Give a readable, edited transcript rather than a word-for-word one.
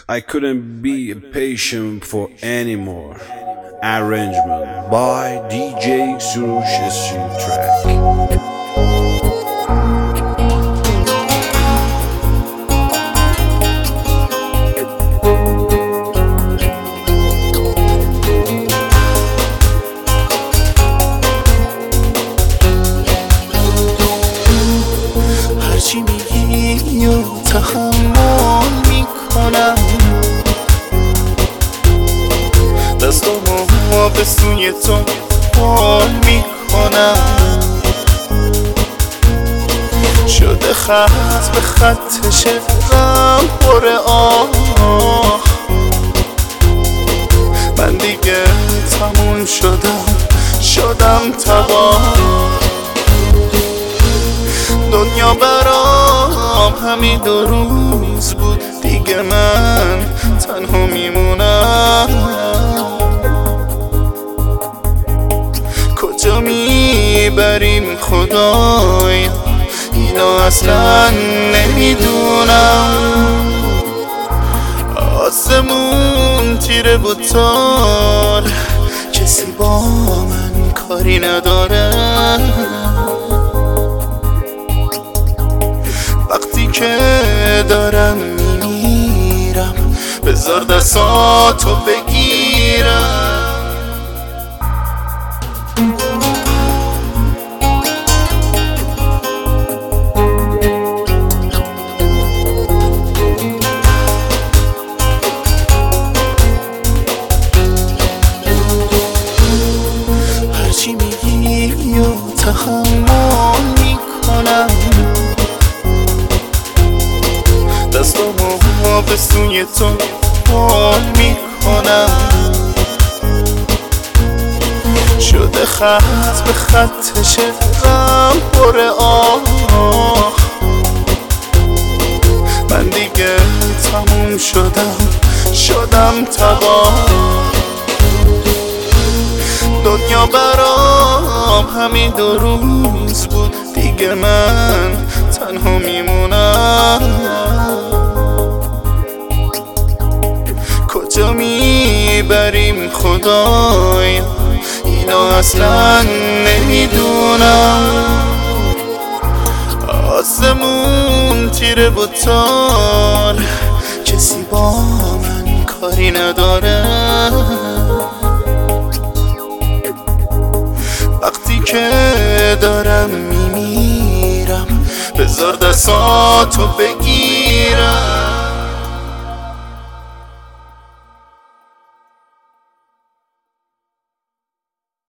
I couldn't be patient for anymore. Arrangement by DJ Surush Stream Track. هرچی میگی و تحمل میکنم، دستامو به سوی تو بال میکنم. شده خط به خط شقم پر آه، من دیگه تموم شدم تباه. دنیا برام همین 2 روز بود، دیگه من تنها میمونم. کجا میبریم خدایا، اینا اصلا نمیدونم. آسمون تیره بود تار، کسی با من کاری نداره. وقتی که دارم میمیرم، بذار دستاتو بگیرم. هرچی میگی و تحمل میکنم، دستامو به سوی تو بال میکنم. شده خط به خط شقم پر آه، من دیگه تموم شدم تباه. دنیا برام همین 2 روز بود، دیگه من تنها میمونم. کجا میبریم خدایا، اینا اصلا نمیدونم. آسمون تیره بود تار، کسی با من کاری نداره. وقتی که دارم میمیرم، بذار دستاتو بگیرم.